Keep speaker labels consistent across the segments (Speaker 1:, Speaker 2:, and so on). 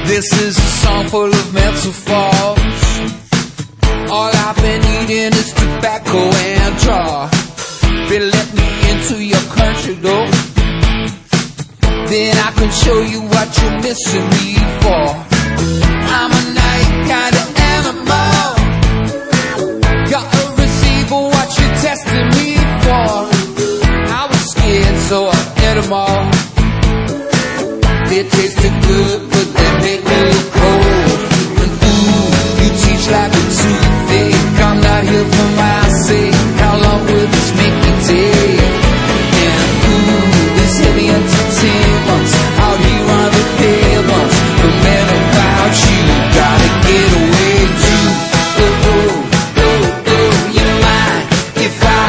Speaker 1: This is a song full of metaphors. All I've been eating is tobacco and draw. They let me into your country though, then I can show you what you're missing me for. I'm a night kind of animal. Gotta receive what you're testing me for. I was scared, so I ate them all. They tasted good, but they make me look cold. And ooh, you teach like a toothache. I'm not here for my sake. How long will this make me take? And ooh, this heavy entertainment out here on the pavement. Forget about you, gotta get away too. Oh, oh, oh, oh, you're mine. If I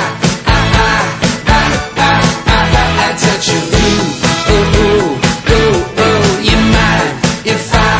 Speaker 1: touch you, oh, oh, oh, oh, you're mine. If I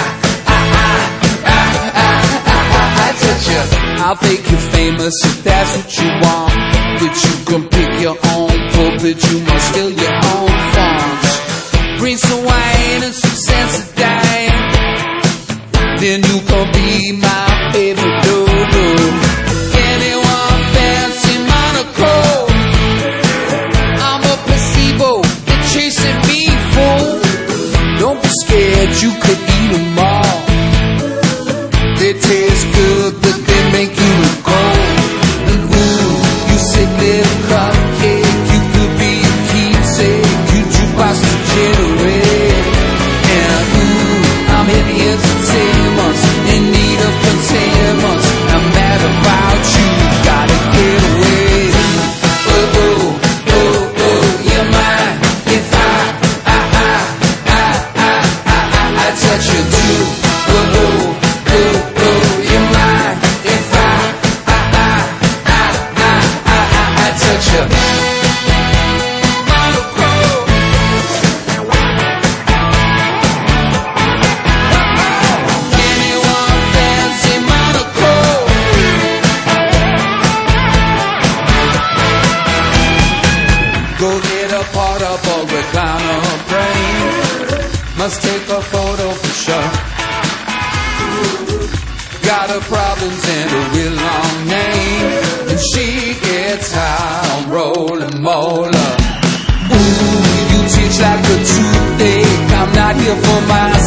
Speaker 1: touch you, I'll make you famous if that's what you want. But you can pick your own pulpit, you must fill your own fonts. Bring some wine and some Sensodyne, then you can be my favorite dodo. Anyone fancy Monaco? I'm a placebo, they're chasing me, fool. Don't be scared, you could eat them all. They taste good, but they make you look cold. And ooh, you sick little cupcake, you could be a keepsake, you jukebox degenerate. And ooh, I'm heavy entertainment, in need of containment. I'm mad about you, gotta get away. Oh, oh, oh, oh, you're mine. If I touch you too. Oh, oh, oh, oh, you're mine. If I touch you. Anyone fancy Monaco? Go get a portable recliner brain. Must take a photo for sure. Got her problems and a real long name, and she gets high on rolling molar. Ooh, you teach like a toothache. I'm not here for my